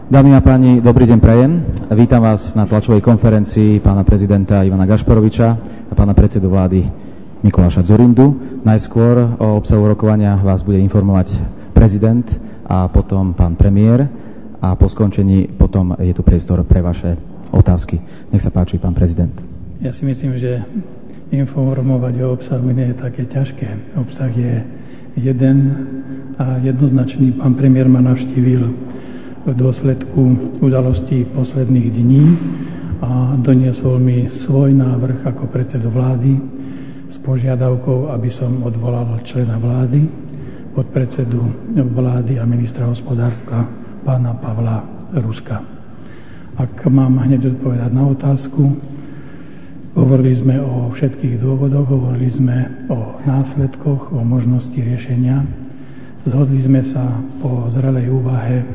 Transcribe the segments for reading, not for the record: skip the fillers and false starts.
Dámy a páni, dobrý deň prajem. Vítam vás na tlačovej konferencii pána prezidenta Ivana Gašparoviča a pána predsedu vlády Mikuláša Dzurindu. Najskôr o obsahu rokovania vás bude informovať prezident a potom pán premiér a po skončení potom je tu priestor pre vaše otázky. Nech sa páči, pán prezident. Ja si myslím, že informovať o obsahu nie je také ťažké. Obsah je jeden a jednoznačný. Pán premiér ma navštívil v dôsledku udalostí posledných dní a doniesol mi svoj návrh ako predsedu vlády s požiadavkou, aby som odvolal člena vlády, podpredsedu vlády a ministra hospodárstva pána Pavla Ruska. Ak mám hneď odpovedať na otázku, hovorili sme o všetkých dôvodoch, hovorili sme o následkoch, o možnosti riešenia. Zhodli sme sa po zrelej úvahe,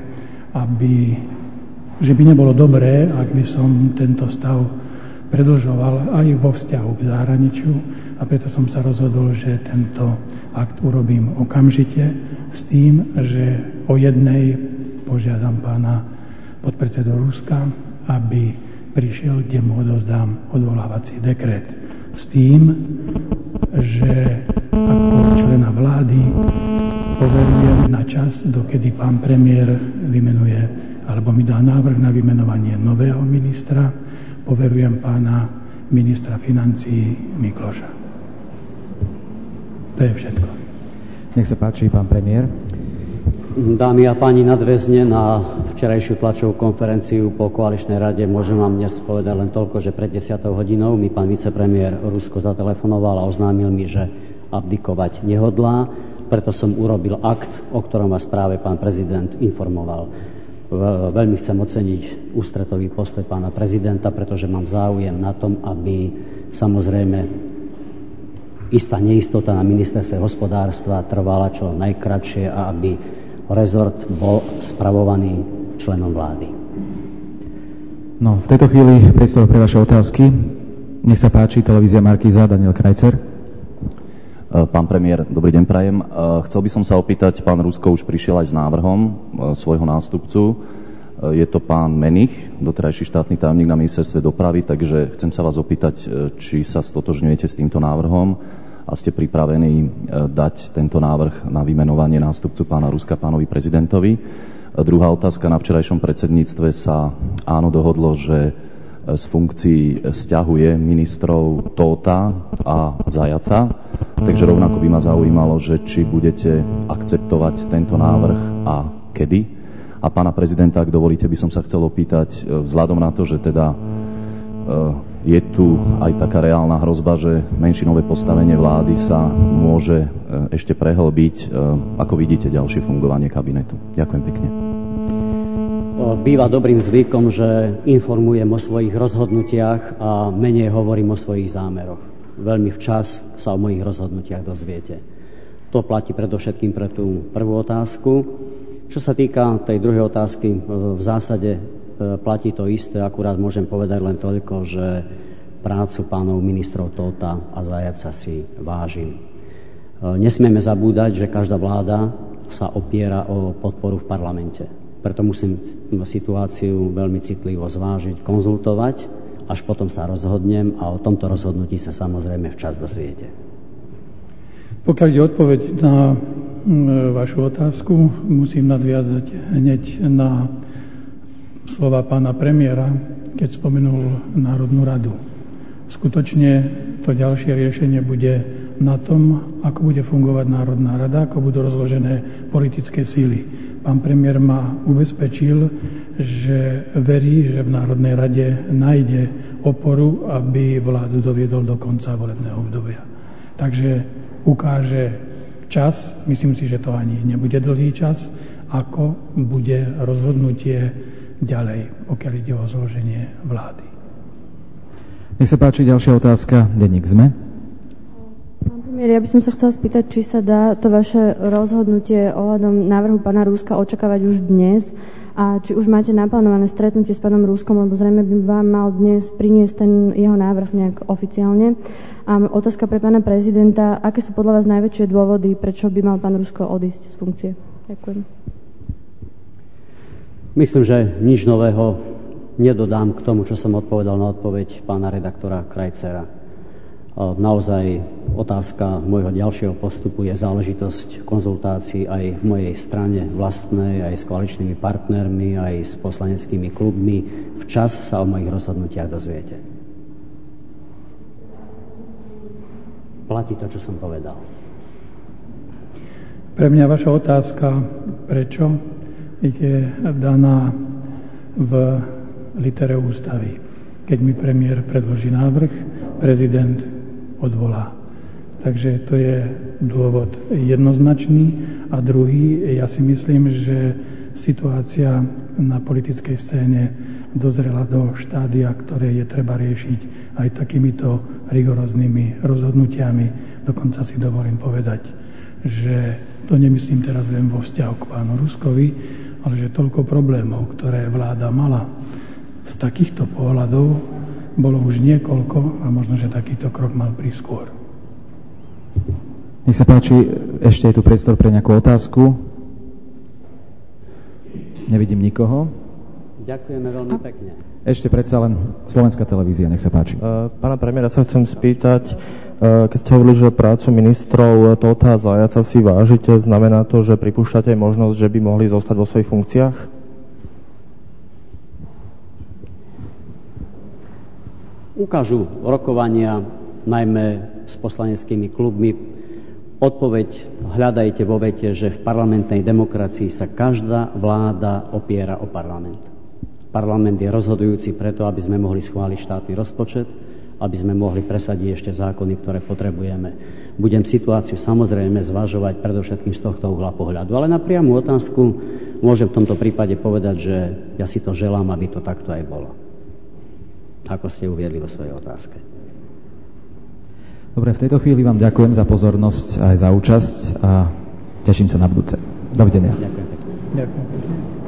že by nebolo dobré, ak by som tento stav predĺžoval aj vo vzťahu k zahraničiu, a preto som sa rozhodol, že tento akt urobím okamžite s tým, že o jednej požiadam pána podpredsedu Ruska, aby prišiel, kde mu odovzdám odvolávací dekret. S tým, že ako člena vlády poverujem na čas, dokedy pán premiér vymenuje, alebo mi dá návrh na vymenovanie nového ministra, poverujem pána ministra financií Mikloša. To je všetko. Nech sa páči, pán premiér. Dámy a páni, nadväzne na včerajšiu tlačovú konferenciu po koaličnej rade môžem vám dnes povedať len toľko, že pred 10 hodinou mi pán vicepremiér Rusko zatelefonoval a oznámil mi, že abdikovať nehodlá, preto som urobil akt, o ktorom vás práve pán prezident informoval. Veľmi chcem oceniť ústretový postoj pána prezidenta, pretože mám záujem na tom, aby samozrejme istá neistota na ministerstve hospodárstva trvala čo najkratšie a aby rezort bol spravovaný členom vlády. No, v tejto chvíli priestor pre vaše otázky. Nech sa páči, televízia Markíza, Daniel Krajcer. Pán premiér, dobrý deň prajem. Chcel by som sa opýtať, pán Rusko už prišiel aj s návrhom svojho nástupcu. Je to pán Menich, doterajší štátny tajomník na ministerstve dopravy, takže chcem sa vás opýtať, či sa stotožňujete s týmto návrhom a ste pripravení dať tento návrh na vymenovanie nástupcu pána Ruska pánovi prezidentovi. Druhá otázka, na včerajšom predsedníctve sa áno dohodlo, že z funkcií sťahuje ministrov Tóta a Zajaca, takže rovnako by ma zaujímalo, že či budete akceptovať tento návrh a kedy. A pána prezidenta, ak dovolíte, by som sa chcel opýtať, vzhľadom na to, že teda je tu aj taká reálna hrozba, že menšinové postavenie vlády sa môže ešte prehlbiť. Ako vidíte ďalšie fungovanie kabinetu? Ďakujem pekne. Býva dobrým zvykom, že informujem o svojich rozhodnutiach a menej hovorím o svojich zámeroch. Veľmi včas sa o mojich rozhodnutiach dozviete. To platí predovšetkým pre tú prvú otázku. Čo sa týka tej druhej otázky, v zásade platí to isté, akurát môžem povedať len toľko, že prácu pánov ministrov Tóta a Zajaca si vážim. Nesmieme zabúdať, že každá vláda sa opiera o podporu v parlamente. Preto musím situáciu veľmi citlivo zvážiť, konzultovať, až potom sa rozhodnem a o tomto rozhodnutí sa samozrejme včas dozviete. Pokiaľ je odpoveď na vašu otázku, musím nadviazať hneď na slova pána premiéra, keď spomenul Národnú radu. Skutočne to ďalšie riešenie bude na tom, ako bude fungovať Národná rada, ako budú rozložené politické síly. Pán premiér ma ubezpečil, že verí, že v Národnej rade nájde oporu, aby vládu doviedol do konca volebného obdobia. Takže ukáže čas, myslím si, že to ani nebude dlhý čas, ako bude rozhodnutie ďalej, pokiaľ ide o zloženie vlády. Nech sa páči, ďalšia otázka, denník SME. Pán premiér, ja by som sa chcela spýtať, či sa dá to vaše rozhodnutie ohľadom návrhu pána Ruska očakávať už dnes a či už máte naplánované stretnutie s pánom Ruskom, lebo zrejme by vám mal dnes priniesť ten jeho návrh nejak oficiálne. A otázka pre pána prezidenta, aké sú podľa vás najväčšie dôvody, prečo by mal pán Rusko odísť z funkcie? Ďakujem. Myslím, že nič nového nedodám k tomu, čo som odpovedal na odpoveď pána redaktora Krajcera. Naozaj otázka môjho ďalšieho postupu je záležitosť konzultácií aj v mojej strane vlastnej, aj s koaličnými partnermi, aj s poslaneckými klubmi. Včas sa o mojich rozhodnutiach dozviete. Platí to, čo som povedal. Pre mňa vaša otázka, prečo, je daná v litere ústavy. Keď mi premiér predloží návrh, prezident odvolá. Takže to je dôvod jednoznačný. A druhý, ja si myslím, že situácia na politickej scéne dozrela do štádia, ktoré je treba riešiť aj takýmito rigoróznymi rozhodnutiami. Dokonca si dovolím povedať, že to nemyslím teraz len vo vzťahu k pánu Ruskovi, ale že toľko problémov, ktoré vláda mala, z takýchto pohľadov bolo už niekoľko a možno, že takýto krok mal prísť skôr. Nech sa páči, ešte je tu priestor pre nejakú otázku. Nevidím nikoho. Ďakujeme veľmi pekne. Ešte predsa len Slovenská televízia, nech sa páči. Pána premiéra sa chcem spýtať, keď ste hovorili, že prácu ministrov Tóta a Zajaca si vážite, znamená to, že pripúšťate možnosť, že by mohli zostať vo svojich funkciách? Ukážu rokovania, najmä s poslaneckými klubmi. Odpoveď hľadajte vo vete, že v parlamentnej demokracii sa každá vláda opiera o parlament. Parlament je rozhodujúci preto, aby sme mohli schváliť štátny rozpočet, aby sme mohli presadiť ešte zákony, ktoré potrebujeme. Budem situáciu samozrejme zvažovať predovšetkým z tohto uhla pohľadu. Ale na priamu otázku môžem v tomto prípade povedať, že ja si to želám, aby to takto aj bolo. Ako ste uviedli vo svojej otázke. Dobre, v tejto chvíli vám ďakujem za pozornosť aj za účasť a teším sa na budúce. Dovidenia. Ďakujem pekne. Ďakujem pekne.